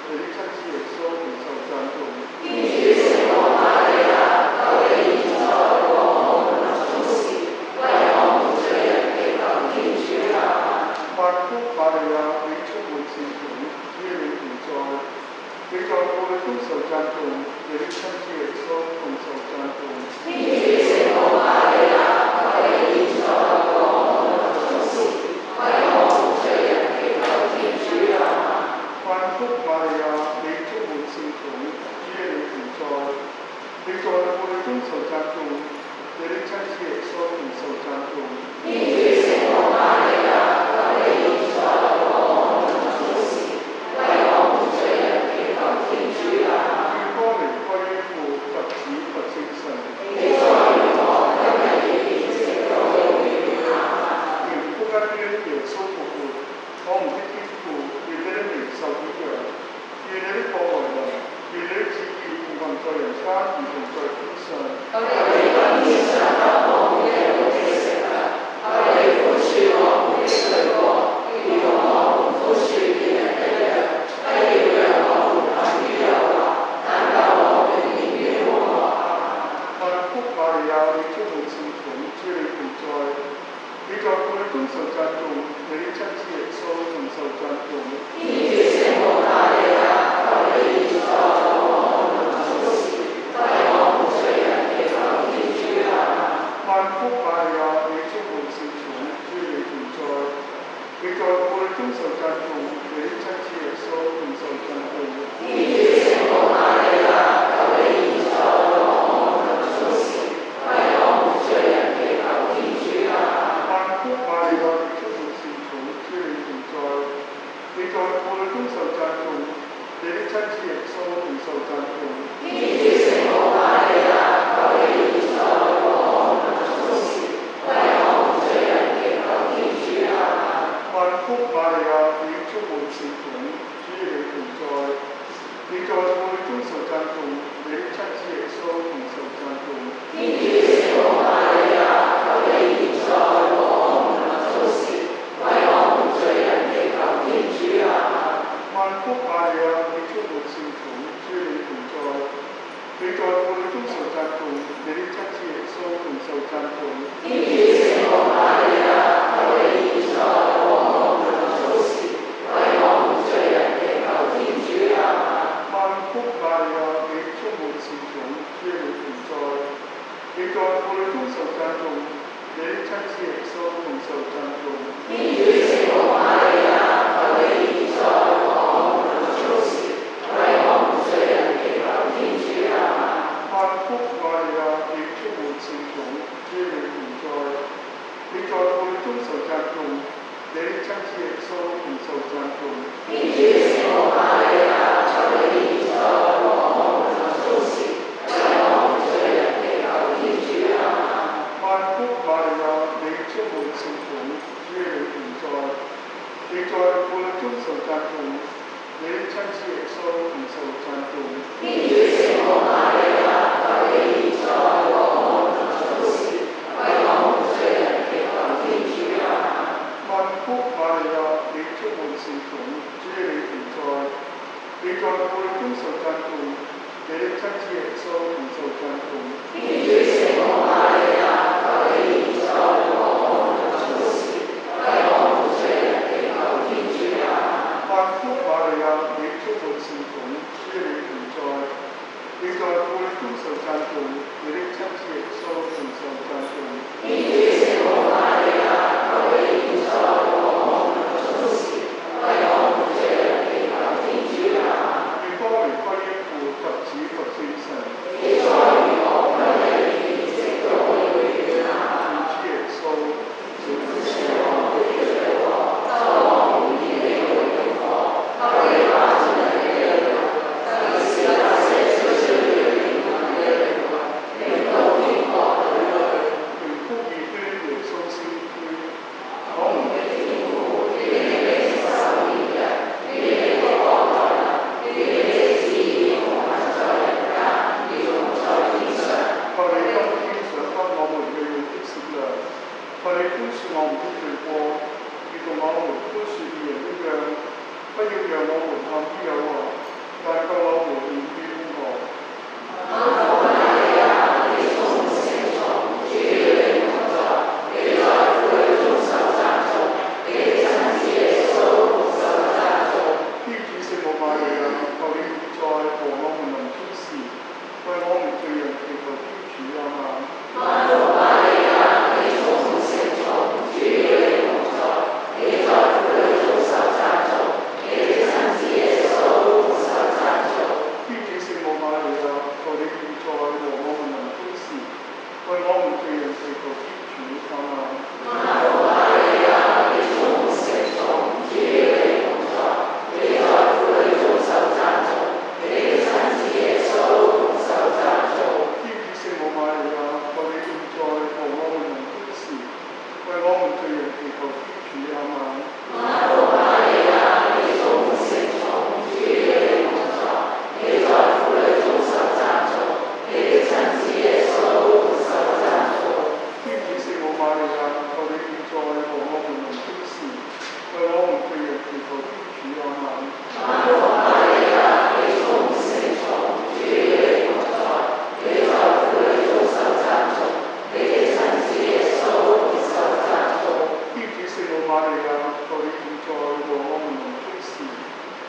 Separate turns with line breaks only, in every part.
你的親子耶穌同受讚頌。
天主聖母瑪利亞，求你現在和我們臨終時，為我們罪人祈求天主啊。
萬福瑪利亞，你充滿善寵，主與你同在，你在婦女中受讚頌，你的親子耶穌同受讚頌。
天主聖母瑪利亞，求你現在和我們臨終時，為我們罪人祈求天主啊。
萬福瑪利亞，你充滿善寵，主與你同在，你在婦女中受讚頌，你的親子耶穌同受讚頌。
天主聖母瑪利亞，求你現在和我們臨終時，為我們罪人祈求天主啊。
願光榮歸於父及子及聖神。
你在如何今日與直到永遠啊。
願福音於耶穌復活，我們的天父，願你的名受顯揚，願你的國來臨，願你的旨意奉行在人間如同在天上。
我哋今天常給我們嘅活的食糧，求你寬恕我們的罪過，如同我們寬恕別人一樣，不要讓我們陷於誘惑，但救我們免於惡惡。
萬福瑪利亞，你充滿善寵，主與你同在，你在婦女中受讚頌，你的親子耶穌同受讚頌。
天主聖母瑪利亞，求你現在和我們臨終時，為我們罪人祈求天主啊。
萬福瑪利亞，你充滿善寵，主與你同在，你在婦女中受讚頌，你的親子耶穌同受讚頌。
天主聖母瑪利亞，求你現在和我們臨終時，為我們罪人祈求天主啊。
萬福瑪利亞，你充滿善寵，主與你同在，你在婦女中受讚頌，你的親子耶穌同受讚頌。
天主聖母瑪利亞，求你現在和我們臨終時，為我們罪人祈求天主啊。
萬福瑪利亞，你充滿善寵，主與你同在，你在婦女中受讚頌，你的親子耶穌同受讚頌。
天主聖母瑪利亞，求你現在和我們臨終時，為我們罪人祈求天主啊。
萬福瑪利亞，你充滿善寵，主與你同在，你在婦女中受讚頌，你的親子耶穌同受讚頌。
天主聖母瑪利亞，求你現在和我們臨終時，為我們罪人祈求天主啊。
萬福瑪利亞，你充滿善寵，主與你同在，你在婦女中受讚頌，你的親子耶穌同受讚頌。
天主聖母瑪利亞，求你現在和我們臨終時，為我們罪人祈求天主啊。
萬福瑪利亞，你充滿善寵，主與你同在，你在婦女中受讚頌，你的親子耶穌同受讚頌。
天主聖母瑪利亞，求你現在和我們臨終時，為我們罪人祈求天主啊。
萬福瑪利亞，你充滿善寵，主與你同在，你在婦女中受讚頌，你的親子耶穌同受讚頌。
天主聖母瑪利亞，求你現在和我們臨終時，為我們罪人祈求天主啊。
萬福瑪利亞，你充滿善寵，主與你同在，你在婦女中受讚頌，你的親子耶穌同受讚頌。
天主聖母瑪利亞，求你現在和我們臨終時，為我們罪人祈求天主啊。
萬福瑪利亞，你充滿善寵，主與你同在，你在婦女中受讚頌，你的親子耶穌同受讚頌。
天主聖母瑪利亞，求你現在和我們臨終時，為我們罪人祈求天主啊。
願光榮歸於父及子及聖神。
你在如何今日與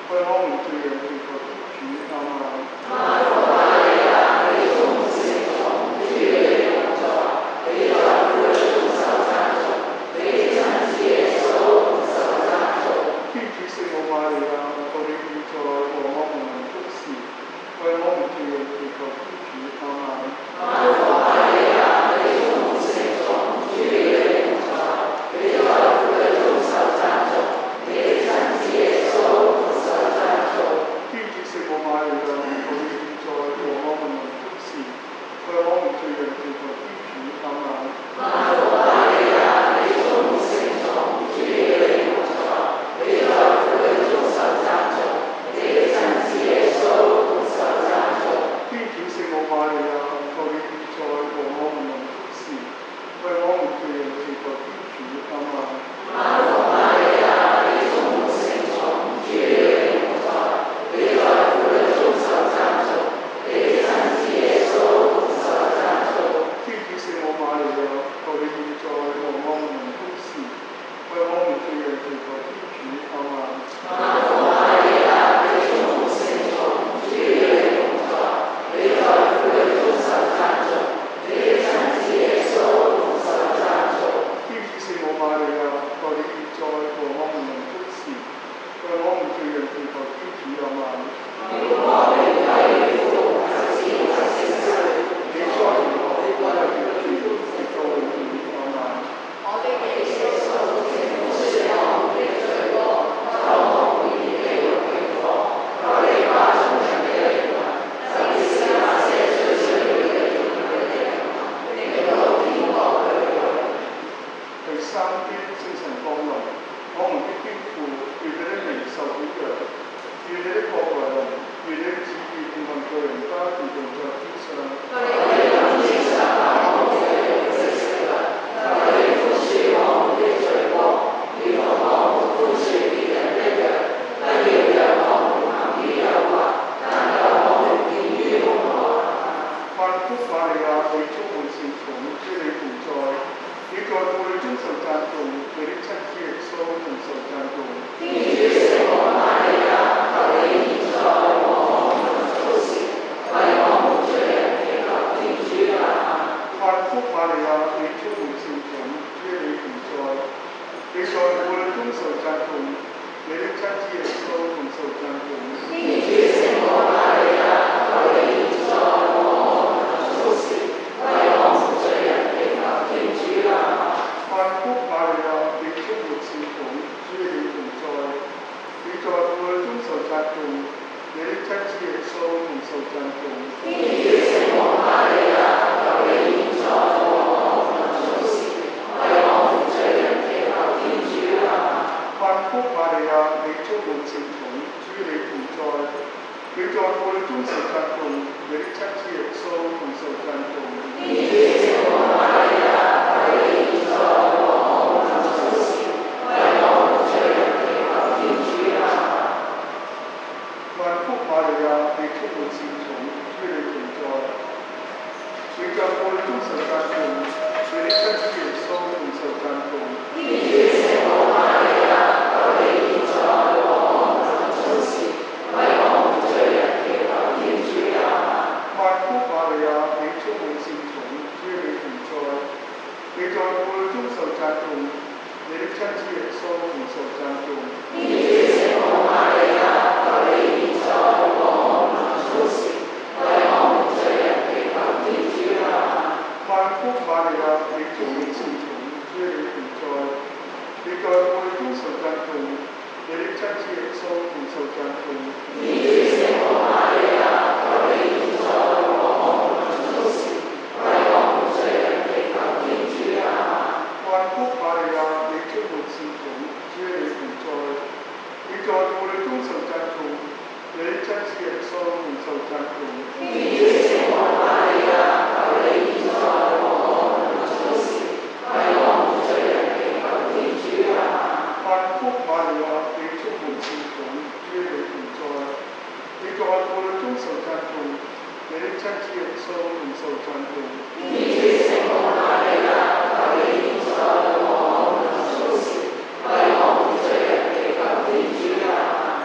為我們罪人祈求天主。阿們。
瑪利亞，你充滿聖寵，主與你同在，你在婦女中受讚頌，你的親子耶穌同受讚頌。
天主聖母瑪利亞，求你現在和我們臨終時，為我們罪人祈求天主。阿們。
瑪利亞，你充滿聖寵，主與你同在，你在婦女中受讚頌，你的親子耶穌同受讚頌。
天主聖母瑪利亞，求你現在和我們臨終時，為我們罪人祈求天主。阿們。
瑪利亞，你充滿聖寵，主與你同在，你在婦女中受讚頌，你的親子耶穌同受讚頌。
天主聖母瑪利亞，求你現在和我們臨終時，為我們罪人祈求天主。阿們。
瑪利亞，你充滿聖寵，主與你同在，你在婦女中受讚頌，你的親子耶穌同受讚頌。
天主聖母瑪利亞，求你現在和我們臨終時，為我們罪人祈求天主。阿們。
瑪利亞，你充滿聖寵，主與你同在，你在婦女中受讚頌，你的親子耶穌同受讚頌。
天主聖母瑪利亞，求你現在和我們臨終時，為我們罪人祈求天主。阿們。
我哋係父子和聖神，
你在如何，我哋嘅主，直到永遠。阿們。
我哋嘅耶穌，請寬恕我們的罪過，救我們免地獄永火，求你把眾人的靈魂，特別是那些最需要你憐憫的靈魂，領到天國去。
第三天，聖神降臨，我們的天父，願你的名受表揚，願你的國來臨，願你的旨意奉行在人間，如同在天上。
我哋今天常把我們嘅肉食食物，求你寬恕我們的罪過，如同我們寬恕別人一樣，不要讓我們陷於誘惑，但救我們免於兇惡。
萬福瑪利亞，你充滿聖寵，主你同在，你在婦女中受讚頌，你的親子耶穌同受讚頌。
天主聖母瑪利亞，求你現在和我們臨終時，為我們罪人祈求天主。阿們。
萬福瑪利亞，你充滿聖寵，主你同在，你在婦女中受讚頌，你的親子耶穌同受讚頌。
天主聖母瑪利亞，求你現在和我們臨終時，為我們罪人祈求天主。阿們。
萬福瑪利亞，你充滿聖寵，主你同在，你在婦女中受讚頌，你的親子耶穌同受讚頌。
天主聖母瑪利亞，求你現在和我們臨終時，為我們罪人祈求天主。阿們。
萬福瑪利亞，你充滿聖寵，主你同在，你在婦女中受讚頌，你的親子耶穌同受讚頌。
天主聖母瑪利亞，求你現在和我們臨終時，為我們罪人祈求天主。阿們。
萬福瑪利亞，你充滿聖寵，主你同在，你在婦女中受讚頌，你的親子耶穌同受讚頌。
天主聖母瑪利亞，求你現在和我們臨終時，為我們罪人祈求天主。阿們。
萬福瑪利亞，你充滿聖寵，主你同在，你在婦女中受讚頌，你的親子耶穌同受讚頌。
天主聖母瑪利亞，求你現在和我們臨終時，為我們罪人祈求天主。阿們。
萬福瑪利亞，你充滿聖寵，主你同在，你在婦女中受讚頌，你的親子耶穌同受讚頌。
天主聖母瑪利亞，求你現在和我們臨終時，為我們罪人祈求天主。阿們。
萬福瑪利亞，你充滿聖寵，主你同在，你在婦女中受讚頌，你的親子耶穌同受讚頌。
天主聖母瑪利亞，求你現在和我們臨終時，為我們罪人祈求天主。阿們。
萬福瑪利亞，你充滿聖寵，主你同在，你在婦女中受讚頌，你的親子耶穌同受讚頌。
天主聖母瑪利亞，求你現在和我們臨終時，為我們罪人祈求天主。阿們。
萬福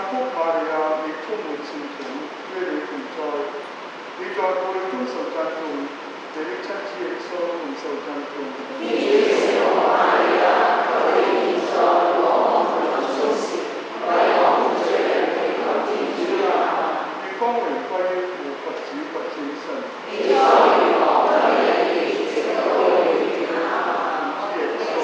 福瑪利亞，你充滿聖寵，與你同在，你在婦女中受讚頌，你的親子耶穌同受讚頌。
天主聖母瑪利亞，求你現在和我們臨終時，為我們罪人祈求天主啊！
願光榮歸於父及子及聖神。
你在願望得人意，直到永遠啊！
耶穌，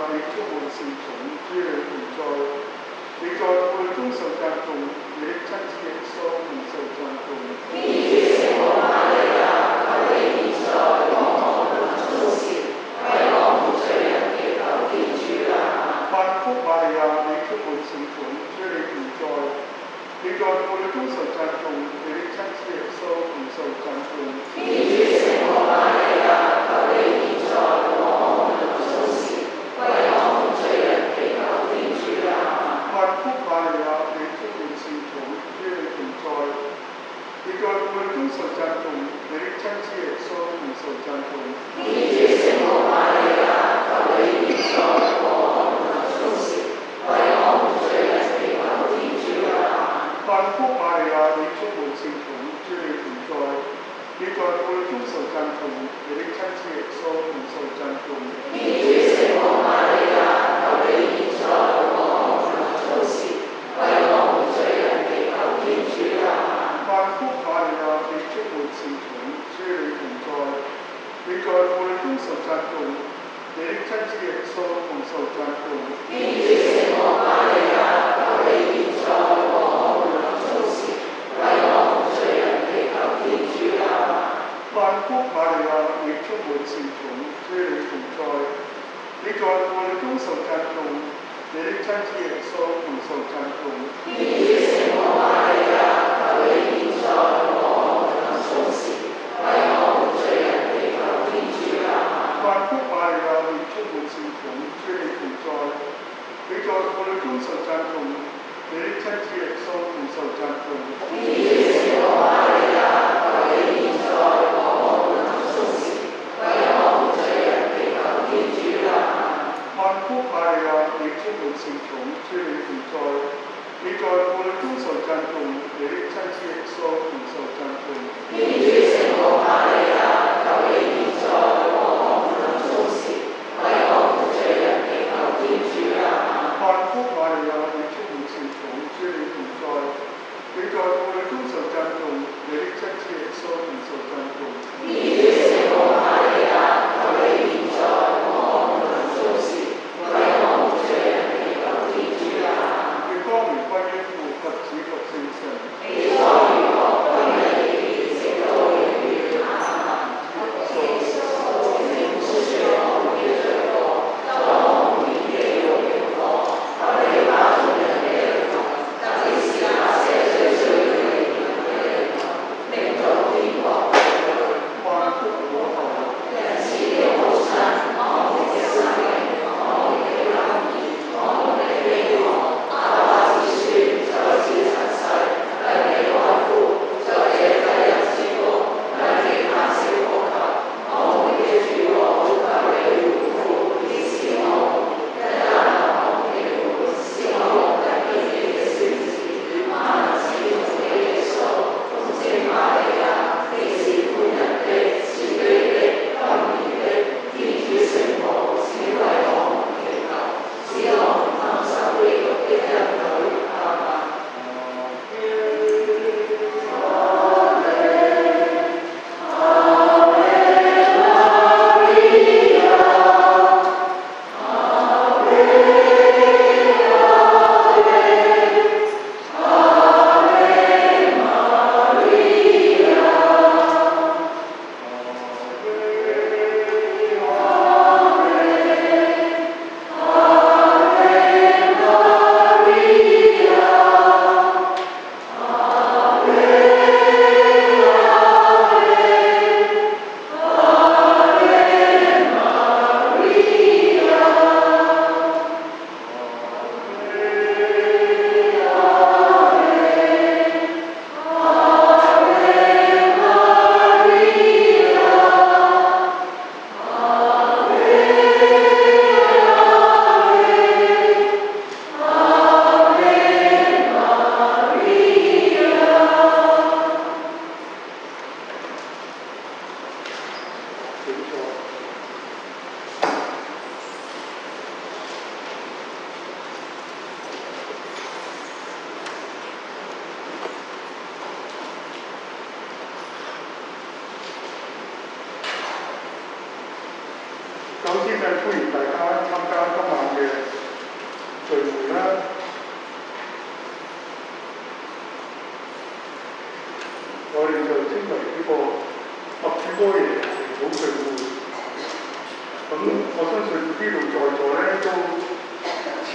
你充滿聖寵，主你同在，你在父女中受讚頌，你的親子耶穌同受讚頌。
天主聖母瑪利亞，求你現在和我們終時為我們罪人祈求天主啊！
萬福瑪利亞，你充滿聖寵，主你同在，你在父女中受讚頌，你的親子耶穌同受讚頌。
天主聖母瑪利亞，求你現在和我們終時為我們罪人祈求天主啊！
萬福瑪利亞，你充滿聖寵，主你同在，你在父女中受讚頌，你的親子耶穌同受讚頌。
天主聖母瑪利亞，求你現在和我們終時為我們罪人祈求天主啊！
萬福瑪利亞，你充滿聖寵，主你同在，你在父女中受讚頌，你的親子耶穌同受讚頌。
天主聖母瑪利亞，求你現在和我們終時為我們罪人祈求天主啊！
萬福瑪利亞，你充滿聖寵，主你同在，你在父女中受讚頌，你的親子耶穌同受讚頌。
天主聖母瑪利亞，求你現在和我們終時為我們罪人祈求天主啊！
萬福瑪利亞，你充滿聖寵，主你同在，你在父女中受讚頌，你的親子耶穌同受讚頌。
天主聖母瑪利亞，求你現在和我們終時為我們罪人祈求天主啊！
萬福瑪利亞，你充滿聖寵，主你同在，你在父女中受讚頌，你的親子耶穌同受讚頌。
天主聖母瑪利亞，求你現在和我們終時為我們罪人祈求天主啊！
萬福瑪利亞，你充滿聖寵，主你同在，你在父女中受讚頌，你的親子耶穌同受讚頌。
天主聖母瑪利亞，求你現在和我們終時為我們罪人祈求天主啊！
萬福瑪利亞，你充滿聖寵，主你同在，你在父女中受讚頌，你的親子耶穌同受讚頌。
天主聖母瑪利亞，求你現在和我們終時為我們罪人祈求天主啊！
願光榮歸於父及子及聖神。
你當如何歸你，直到永遠啊！聖父聖子聖我們的罪過，當我們免地獄的火，求你把眾人的靈魂，特別是那些最需要你們的靈魂，領到天國去。
萬福我後，
人子的母親，我們的生命，我們的恩義，我們的希望，阿爸子孫在此塵世，向你開呼，在這濟人之谷，向你發聲呼求。我們的主我，求你回復，醫治我們，因為我們的苦，是我們得見你的宣旨。萬能之父的耶穌，奉聖瑪利亞，你是寬仁的、慈悲的、甘甜的，天主聖母，只為我們祈求，使我們甘心基督的恩許。阿們。
首先歡迎大家參加今晚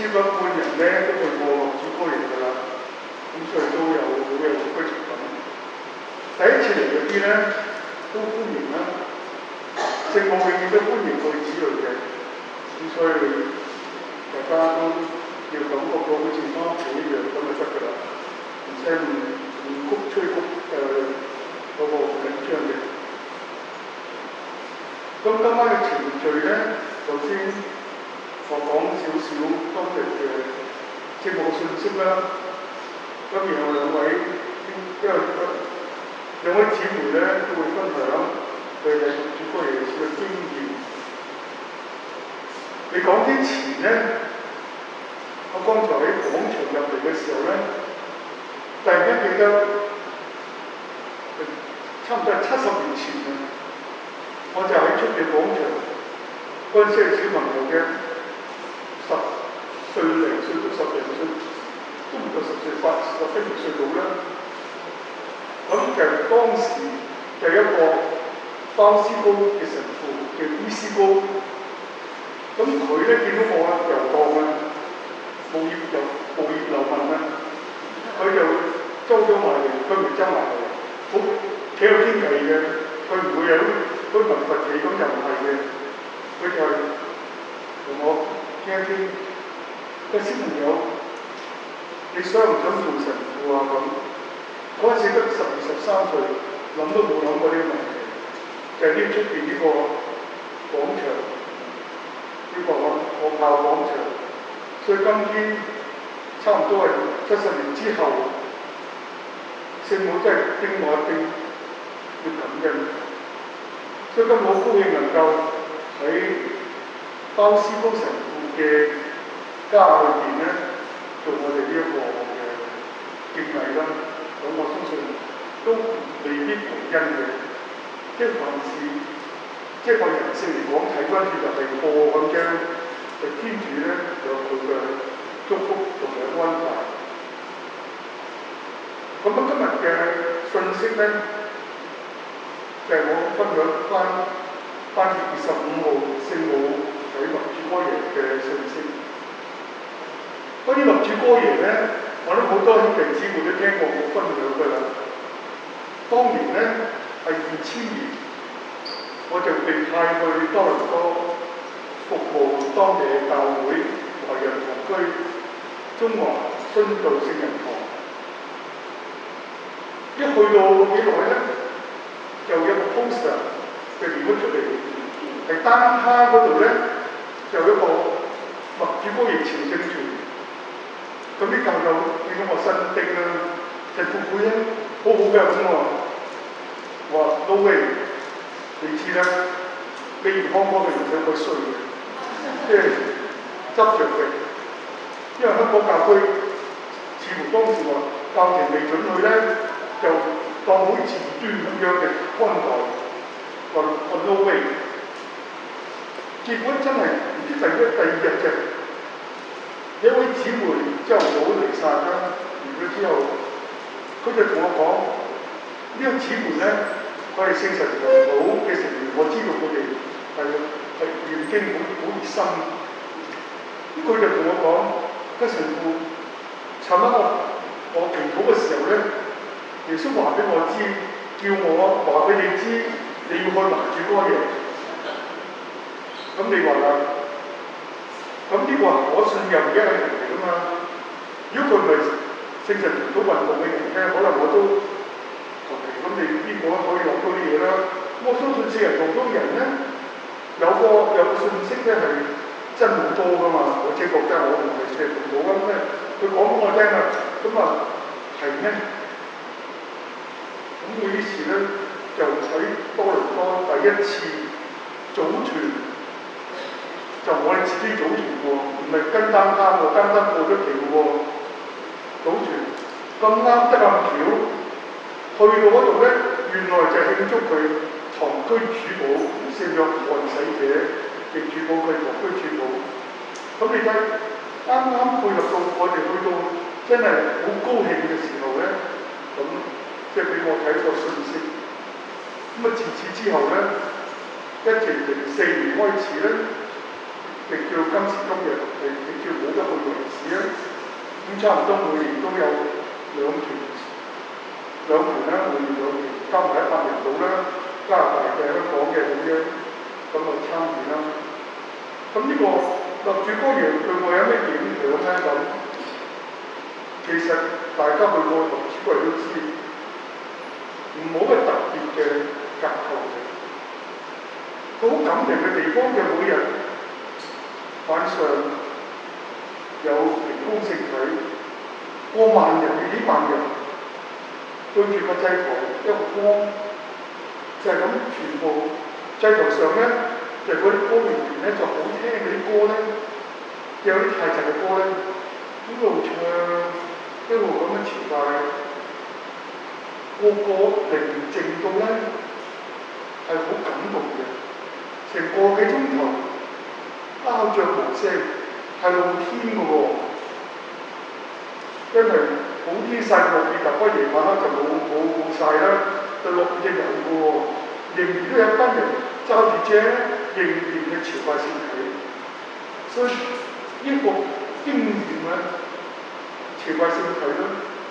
超過一半人咧都去過樂主歌營㗎啦，咁所以都有好有歸屬感。第一次嚟嗰啲咧都歡迎啦，聖母永遠都歡迎佢子女嘅，咁所以大家都要感覺到好似媽祖一樣咁就得㗎啦，而且唔谷吹谷嗰個緊張嘅。咁今晚嘅程序咧，首先我講少少當日嘅節目信息啦。咁然後兩位姊妹咧都會分享佢哋主歌耶穌嘅經驗。你講之前咧，我剛才喺廣場入嚟嘅時候咧，突然間記得差唔多係70年前啊，我就喺出邊廣場嗰陣時係小朋友嘅10歲零歲到10零歲，都唔夠10歲8、10幾歲到啦。咁其實當時就一個鮑思高嘅神父叫伊思高，咁佢咧見到我遊蕩啊，無業遊民啊，佢就周咗埋嚟，佢唔周埋嚟，好幾有傾偈嘅，佢唔會有嗰啲文佛企咁就唔係嘅，佢就係同我傾一傾，個小朋友你想唔想做神父啊咁？嗰陣時得12、13歲，諗都冇諗過呢個問題，就係呢出邊呢個廣場，呢個學校廣場，所以今天差唔多係70年之後，聖母真係叮我一叮，要感恩。所以今日好高興能夠喺鮑思高神父嘅家裏邊咧，做我哋呢一個嘅敬禮啦。咁我相信都未必無因嘅，即係凡事，即係個人性嚟講，睇翻轉就係過咁啫。就天主咧有佢嘅祝福同埋安排。咁今日嘅信息咧，就係我分享翻8月25號聖母喺樂主歌耶嘅信息。嗰啲樂主歌耶咧，我諗好多兄弟姊妹都聽過我分享㗎啦。當年咧係2000年，我就被派去多倫多服務當地嘅教會華人堂區中華殉道聖人堂。一去到幾耐咧，就有個 poster 就連咗出嚟，係單卡嗰度咧就有一個樂主歌耶朝聖團。咁啲教友見到我新丁啦，就副會咧好好嘅咁喎，話 no way， 你知啦，你唔康康嘅人有個衰嘅，即係執着嘅，因為香港教區似乎當時話教廷未准佢咧，就當好似異端咁樣嘅看待，話 no way， 結果真係唔知第二日啫。有一位姊妹朝頭早嚟晒啦，完咗之後，佢就同我講：呢個姊妹咧，佢係聖神堂嘅成員，我知道佢哋係念經好熱心。咁佢就同我講：個神父，尋晚我祈禱嘅時候咧，耶穌話俾我知，叫我話俾你知，你要去樂主歌耶。咁你話啦？咁呢個我信任嘅一個人嚟㗎嘛？如果佢唔係聖神團體運動嘅人咧，可能我都求其咁你邊個可以落到啲嘢啦？我相信聖人堂中人咧有個信息咧係真好多㗎嘛。我只覺得我唔係聖人堂咁咩？佢講俾我聽啊，咁啊係咩？咁佢於是咧就喺多倫多第一次組團。就我哋自己組團喎，唔係跟單單喎，單單過咗期喎，組團咁啱得咁巧，去到嗰度咧，原來就係慶祝佢堂區主保聖約翰洗者嘅主保，佢堂區主保。咁你睇啱啱配合到我哋去到真係好高興嘅時候咧，咁即係俾我睇個信息。咁啊自此之後咧，一直4年開始咧。 叫今時今日係叫冇得去為止啊！咁差唔多每年都有兩團啦，每年2團，加埋100人度啦，加拿大嘅、香港嘅咁樣，咁啊參與啦。咁呢個立主歌耶對我有咩影響咧？咁其實大家去過立主歌耶都知，唔冇乜特別嘅架構嘅，好感人嘅地方嘅每日晚上有靈光聖體，過萬人幾萬人對住個祭台一個光，就係咁全部祭台上咧，就嗰啲歌詠團咧就好聽嗰啲歌咧，有啲太靜嘅歌咧，一路唱一路咁樣朝拜，個寧靜到咧係好感動嘅，成個幾鐘頭鴉雀無聲，係露天嘅喎，因為好天曬落雨，但不過夜晚黑就冇曬啦，就落雨就有嘅喎，仍然都有一班人揸住遮，仍然嘅朝拜聖體，所以呢個經驗咧，朝拜聖體咧，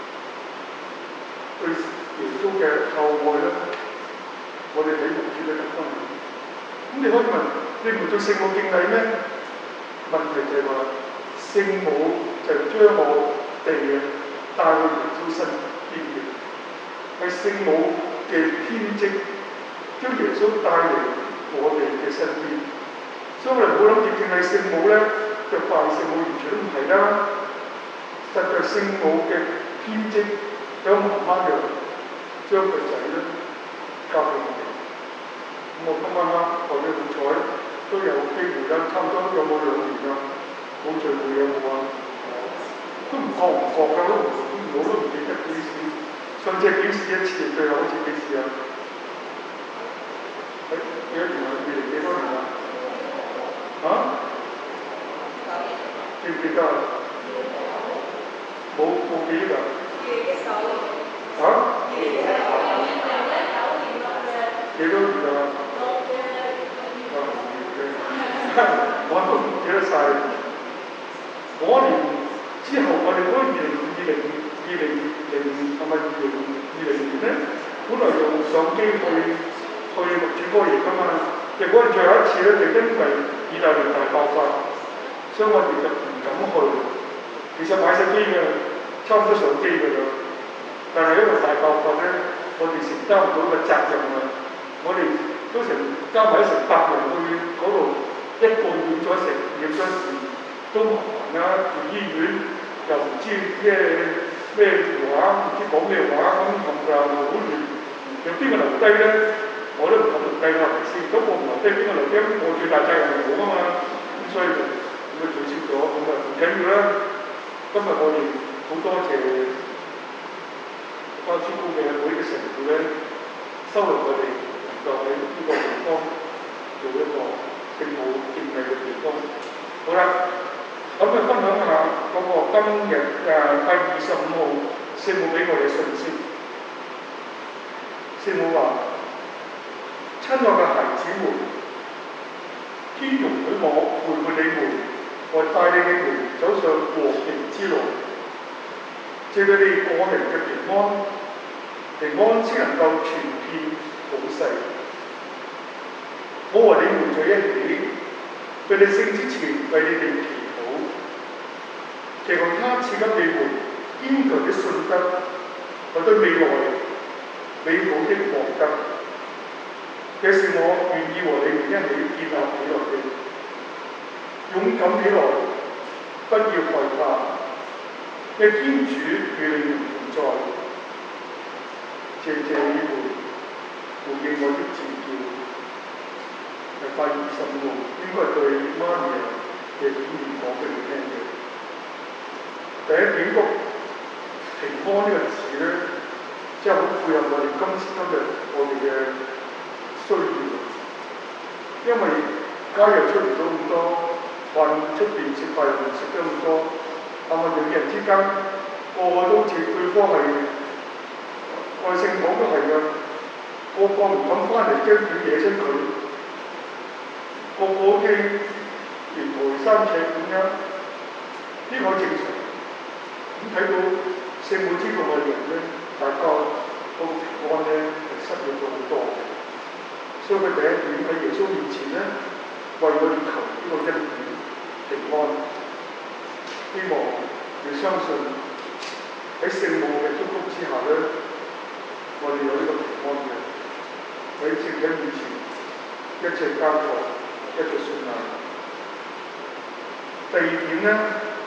對耶穌嘅厚愛咧，我哋睇唔住嘅特登。咁你可以問，你唔對聖母敬禮咩？問題就係話，聖母就將我哋帶去耶穌身邊嘅，係聖母嘅編織，將耶穌帶嚟我哋嘅身邊。所以我哋唔好諗住敬禮聖母咧，就拜聖母，完全都唔係啦。實在聖母嘅編織，有媽媽嘅將個仔咧交俾我哋。咁我今晚啦，我哋好彩都有機會啦，差唔多有冇2年啦，冇聚會有冇啊？都唔覺㗎，我都唔記得幾時，上次幾時一次，最後好似幾時啊？幾多年啊？2000幾多年啊？嚇？記唔記得啊？冇記憶啊？2019。嚇？2019年幾多年啊？我都唔記得晒。嗰年之後，我哋嗰2020係咪2020年咧？本來用相機去立主歌耶㗎嘛，結果最後一次咧，就因為意大利大爆發，所以我哋就唔敢去。其實買曬機嘅，差唔多上機㗎啦，但係因為大爆發咧，我哋承擔唔到個責任啊！我哋都加埋成100人去嗰度，一個驗咗事都麻煩啦，住醫院又唔知咩話，唔知講咩話，咁冚唪唥好亂。有邊個留低咧？我都唔敢留低啦，係咪先？咁我唔留低，邊個留低？我最大責任係我啊嘛，咁所以就取消咗，咁啊唔緊要啦。今日我哋好多謝花珠姑嘅會嘅神父咧，收留我哋能夠喺呢個地方做一個聖母敬禮嘅地方。好啦，咁就分享下嗰個今日8月25號聖母俾我哋嘅信息。聖母話：親愛嘅孩子們，天容許我陪伴你們，我帶領你們走上和平之路，借俾你過靈嘅平安，平安先能夠傳遍普世。我和你們在一起，在你聖之前為你哋祈禱，祈求他賜給你們堅強的信德和對未來美好的獲得。這是我願意和你們一起建立起來的。勇敢起來，不要害怕，因天主與你們同在。謝謝你們回應我的召叫。8月25號應該係對媽咪嘅演練講俾你聽嘅。第一點個平安呢個字咧，即係好配合我哋今時今日我哋嘅需要，因為街又出唔到咁多，飯出邊食飯又唔食得咁多，係咪人與人之間個個都好似對方係愛聖堂都係㗎，個個唔敢翻嚟，驚佢惹親佢，個個好似連台山尺咁樣，呢個正常。咁睇到聖母之道嘅人咧，大家都平安咧，係失去咗好多嘅。所以佢第一點喺耶穌面前咧，為我哋求呢個恩典平安。希望你相信喺聖母嘅祝福之下咧，我哋有呢個平安嘅喺聖體面前一切交託，一切信賴。第二點咧，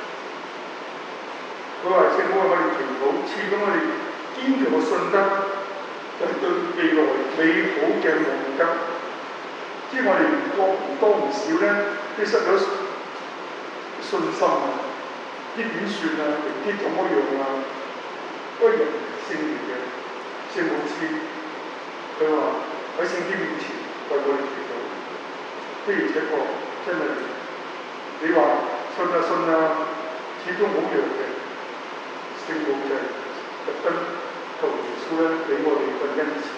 佢話聖母為我哋祈禱，賜俾我哋堅強嘅信德，就係對未來美好嘅望德。即係我哋唔多唔少咧，都失咗信心啊！啲點算啊？明天怎麼樣啊？嗰人聖靈嘅聖母知，佢話喺聖經面前為我哋祈禱。的而且確真係，你話信啊信啊，始終好弱嘅。聖母就係特登求耶穌咧，俾我哋個恩賜。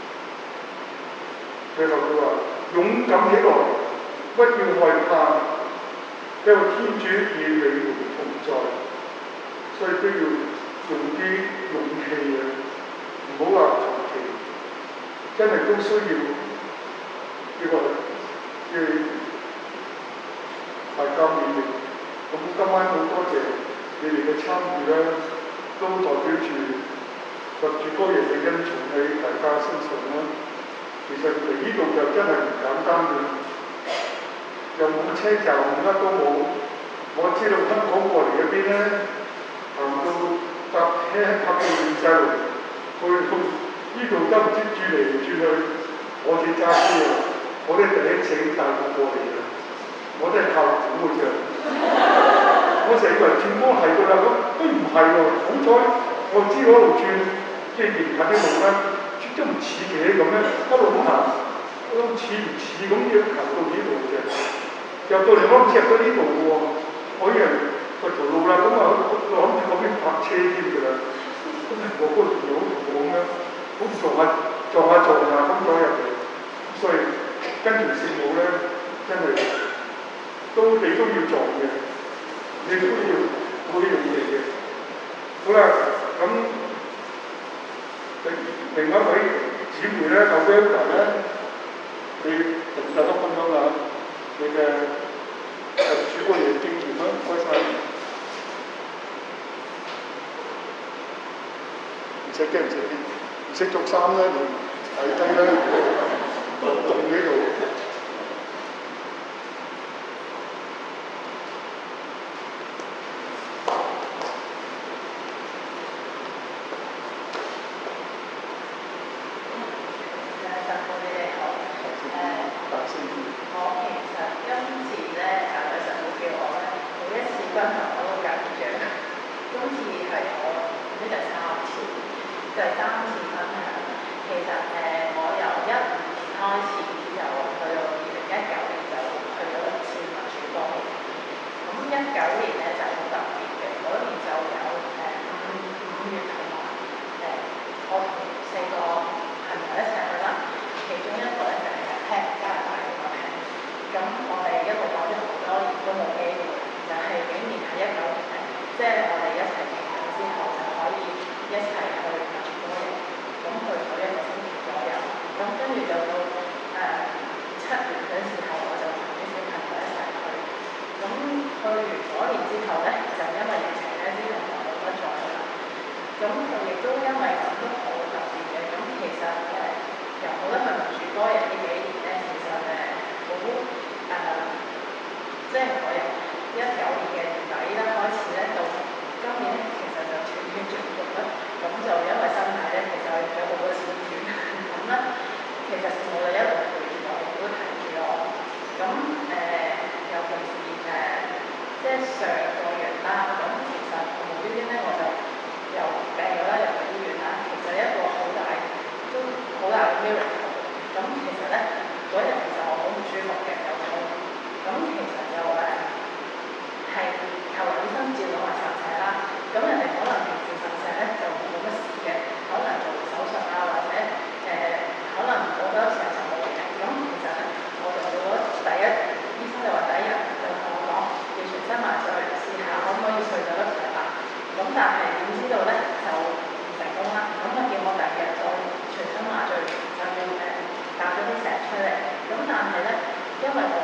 最後佢話：勇敢起來，不要害怕，因為天主與你們同在，所以都要用啲勇氣嘅，唔好話求其，真係都需要呢個大家勉勵。咁今晚好多謝你哋嘅參與啦，都代表住及住多嘢嘅恩寵喺大家身上啦。其實嚟呢度就真係唔簡單嘅，又冇車站，乜都冇。我知道香港過嚟嗰邊咧，行到搭車搭到亂晒龍，去到呢度都唔知轉嚟轉去。我哋揸車啊，我哋第一次帶佢過嚟嘅，我都係靠估嘅啫。我成日以為轉彎係㗎啦，咁都唔係喎。好彩我知嗰度轉，即係沿近啲路咧，都唔似嘅咁樣，一路咁行，都似唔似咁樣行到呢度嘅。入到嚟我唔知入咗呢度喎，我以為個條路啦，咁啊諗住嗰邊泊車添㗎啦。咁係我嗰條路咁樣，好似撞下咁咗入嚟。所以跟住聖母咧，真係你都要撞嘅，你都要好呢樣嘢嘅。好啦，咁另一位姊妹咧，阿 Welda 咧，你同大家分享下你嘅主歌嘅經驗啦，唔該晒。唔使驚，唔識着衫咧，就睇低啦，凍喺度。
咁但係點知道咧就唔成功啦。咁佢叫我第二日再全身麻醉，就要搭咗啲石出嚟。咁但係咧，因為我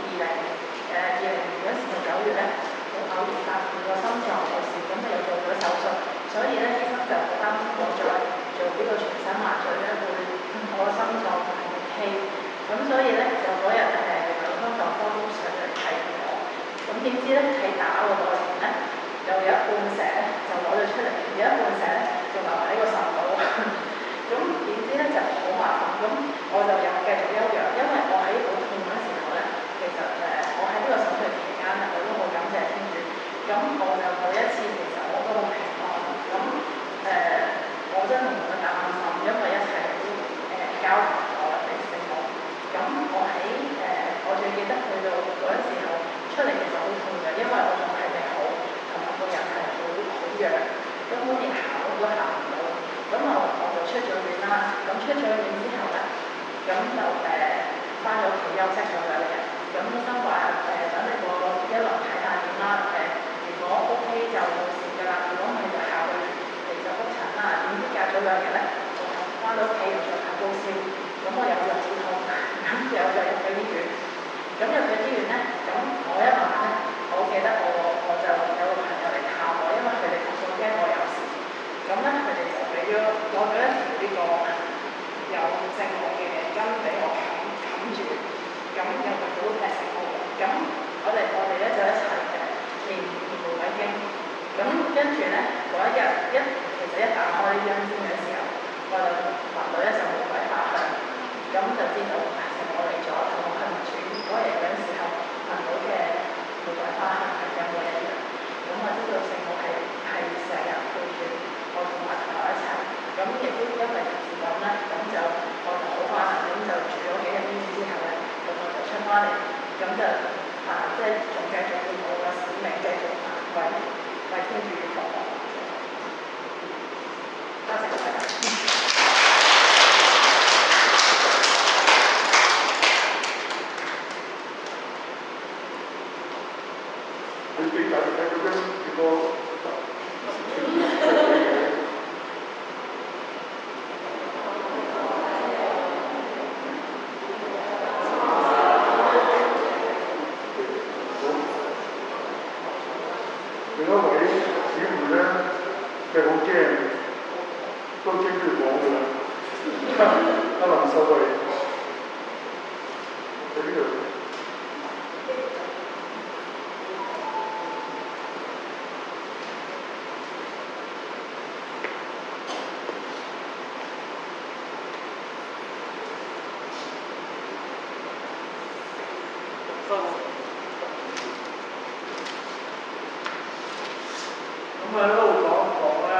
2020年嗰時9月咧，就偶然發現個心臟有事，咁就又做咗手術，所以咧醫生就擔心我再做呢個全身麻醉咧會我個心臟唔係氣，咁所以咧就嗰日心臟科都上嚟睇我，咁點知咧喺打個過程咧，就有一半石咧就攞咗出嚟，有一半石咧就留喺個腎度，咁點知咧就好麻煩，咁我就又繼續休養，因為我喺好痛嗰時候咧，其實我喺呢個手術期間我都好感謝天主，咁我就每一次其實我都好平安，咁我真係冇乜擔心，因為一切都交託我哋聖母。咁我最記得去到嗰陣時候出嚟其實好痛嘅，因為我仲係未好，同埋個人係好弱，根本連行路都行唔到。咁我就出咗院啦。咁出咗院之後咧，咁就翻咗屋企休息咗2日。咁醫生話等你過一輪睇下點啦。如果 OK 就冇事㗎啦。如果唔係就下個月嚟就復診啦。點知隔咗2日咧，我翻到屋企又再發高燒，咁我又好痛，咁又再入咗醫院。咁入咗醫院咧，咁我一晚咧，我記得我就有個朋友嚟探我，因為佢哋好驚我有事。咁咧佢哋就攞咗一條呢個有聖母嘅巾俾我冚住，咁又唔好踢成我。咁我哋咧就一齊念玫瑰經。咁跟住咧嗰一日其實一打開呢張經嘅時候，我就聞到一陣玫瑰花香，咁就知道聖母嚟咗，同我去主嗰日嗰陣時候聞到嘅玫瑰花香係一模一樣。咁我知道聖母係成日陪住我同埋我一齊。咁亦都因為咁咧，咁就我就好翻啦。咁就住咗幾日醫院之後咧，咁我就出翻嚟，咁就即係仲繼續要我嘅使命，繼續為天主服務。多謝大家。
你俾大家睇到幾個另一位姊妹咧，佢好驚，都驚住講㗎啦。阿林秀慧喺呢度。
咁喺度講一講咧，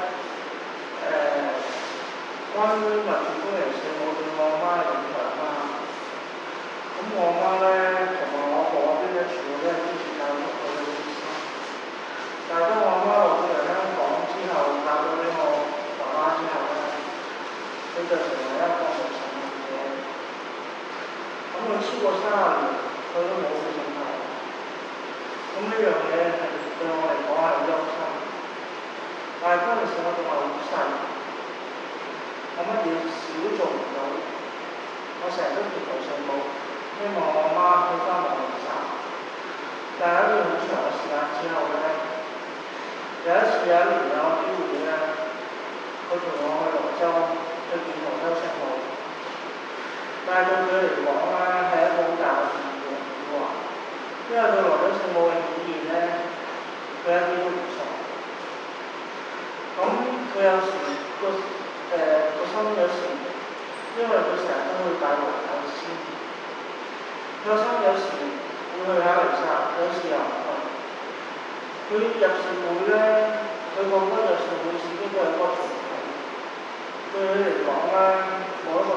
關於民主工人聖母對我媽嘅影響啦。咁我媽咧同埋我嗰邊咧，全部都係天主教徒嘅醫生。但係當我媽落咗嚟香港之後，嫁咗俾我爸爸之後咧，佢就成為一個無神論者。咁佢超過30年，佢都冇去信教。咁呢樣嘢係對我嚟講係好憂心。但係嗰陣時我仲係好細，我乜嘢事都做唔到，我成日都祈求聖母，希望我媽去翻學習。但係喺一段好長嘅時間之後咧，有一年有個機會咧，佢同我去羅州去見羅州聖母，但係對佢嚟講咧係一個好大嘅意義喎，因為對羅州聖母嘅顯現咧，佢一啲都唔錯。咁佢有時個心有時，因為佢成日都去拜黃大仙，佢個心有時會去考彌撒，有時又唔去。佢入聖會咧，佢覺得入聖會自己都係一個傳統，對佢嚟講咧冇一個